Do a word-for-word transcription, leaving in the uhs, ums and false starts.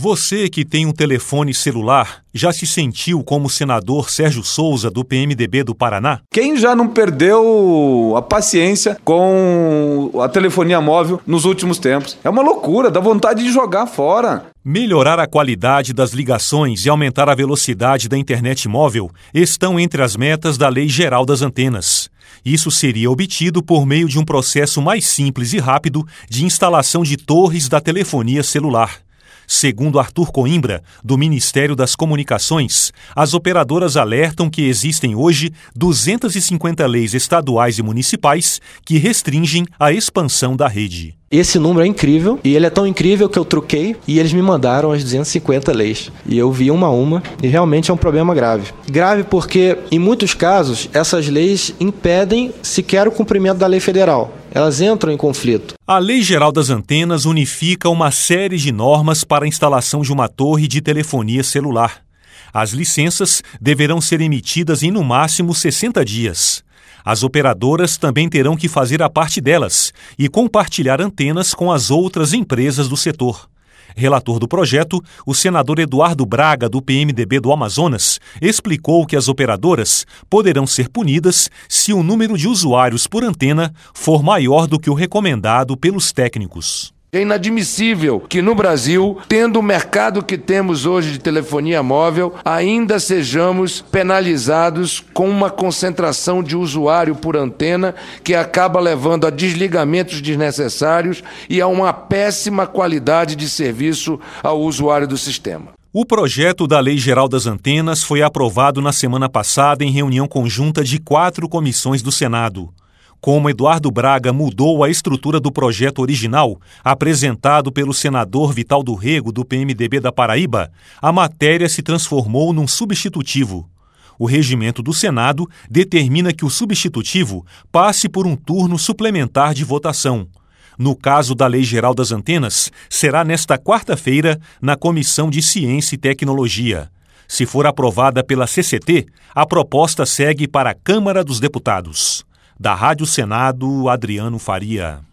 Você que tem um telefone celular, já se sentiu como o senador Sérgio Souza, do P M D B do Paraná? Quem já não perdeu a paciência com a telefonia móvel nos últimos tempos? É uma loucura, dá vontade de jogar fora. Melhorar a qualidade das ligações e aumentar a velocidade da internet móvel estão entre as metas da Lei Geral das Antenas. Isso seria obtido por meio de um processo mais simples e rápido de instalação de torres da telefonia celular. Segundo Arthur Coimbra, do Ministério das Comunicações, as operadoras alertam que existem hoje duzentas e cinquenta leis estaduais e municipais que restringem a expansão da rede. Esse número é incrível, e ele é tão incrível que eu truquei e eles me mandaram as duzentas e cinquenta leis. E eu vi uma a uma, e realmente é um problema grave. Grave porque, em muitos casos, essas leis impedem sequer o cumprimento da lei federal. Elas entram em conflito. A Lei Geral das Antenas unifica uma série de normas para a instalação de uma torre de telefonia celular. As licenças deverão ser emitidas em no máximo sessenta dias. As operadoras também terão que fazer a parte delas e compartilhar antenas com as outras empresas do setor. Relator do projeto, o senador Eduardo Braga, do P M D B do Amazonas, explicou que as operadoras poderão ser punidas se o número de usuários por antena for maior do que o recomendado pelos técnicos. É inadmissível que no Brasil, tendo o mercado que temos hoje de telefonia móvel, ainda sejamos penalizados com uma concentração de usuário por antena que acaba levando a desligamentos desnecessários e a uma péssima qualidade de serviço ao usuário do sistema. O projeto da Lei Geral das Antenas foi aprovado na semana passada em reunião conjunta de quatro comissões do Senado. Como Eduardo Braga mudou a estrutura do projeto original, apresentado pelo senador Vital do Rego, do P M D B da Paraíba, a matéria se transformou num substitutivo. O regimento do Senado determina que o substitutivo passe por um turno suplementar de votação. No caso da Lei Geral das Antenas, será nesta quarta-feira, na Comissão de Ciência e Tecnologia. Se for aprovada pela C C T, a proposta segue para a Câmara dos Deputados. Da Rádio Senado, Adriano Faria.